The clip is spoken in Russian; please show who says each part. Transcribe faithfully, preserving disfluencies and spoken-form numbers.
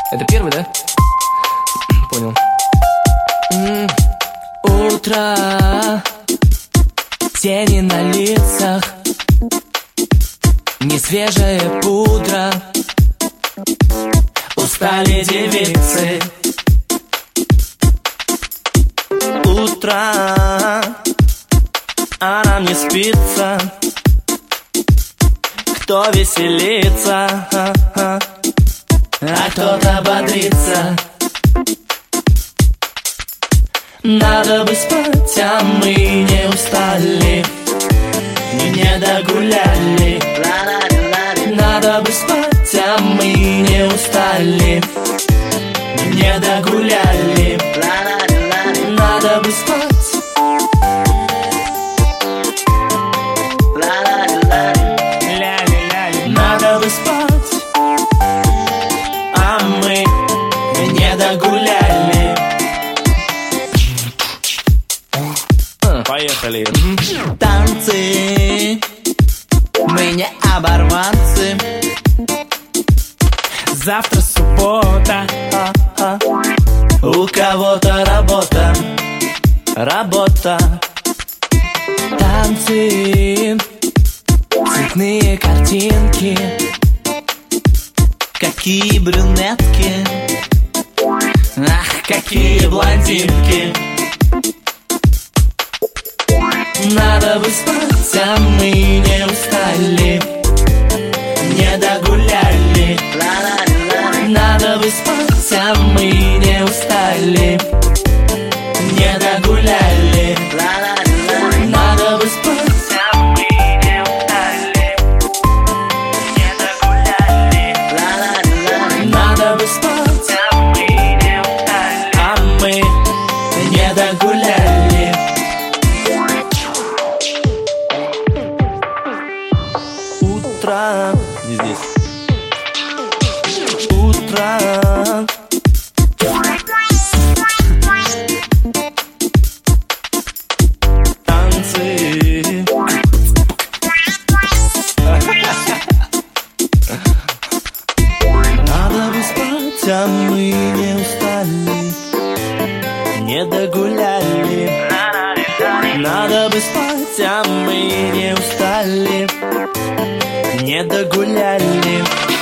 Speaker 1: Это первый, да? Понял. М-м. Утро, тени на лицах, несвежая пудра, устали девицы. Утро, а нам не спится. Кто веселится, а кто-то бодрится. Надо бы спать, а мы не устали, не догуляли. Надо бы спать, а мы не устали, не догуляли. Надо бы спать. Надо бы спать, а мы не догуляли.
Speaker 2: Поехали.
Speaker 3: Танцы, мы не оборванцы.
Speaker 1: Завтра суббота,
Speaker 3: а-а. У кого-то работа, работа.
Speaker 1: танцы, цветные картинки.
Speaker 3: Какие брюнетки, ах, какие блондинки.
Speaker 1: Надо бы спать, а мы не устали, не догуляли. Надо бы спать, а мы не устали, не догуляли. Надо бы спать, а мы не устали, не догуляли. Надо бы спать, а мы не устали, а мы не догуляли. Утро,
Speaker 2: Не здесь.
Speaker 1: утро, танцы. Надо бы спать, а мы не устали, не догуляли. Надо бы спать, а мы не устали, не догуляли.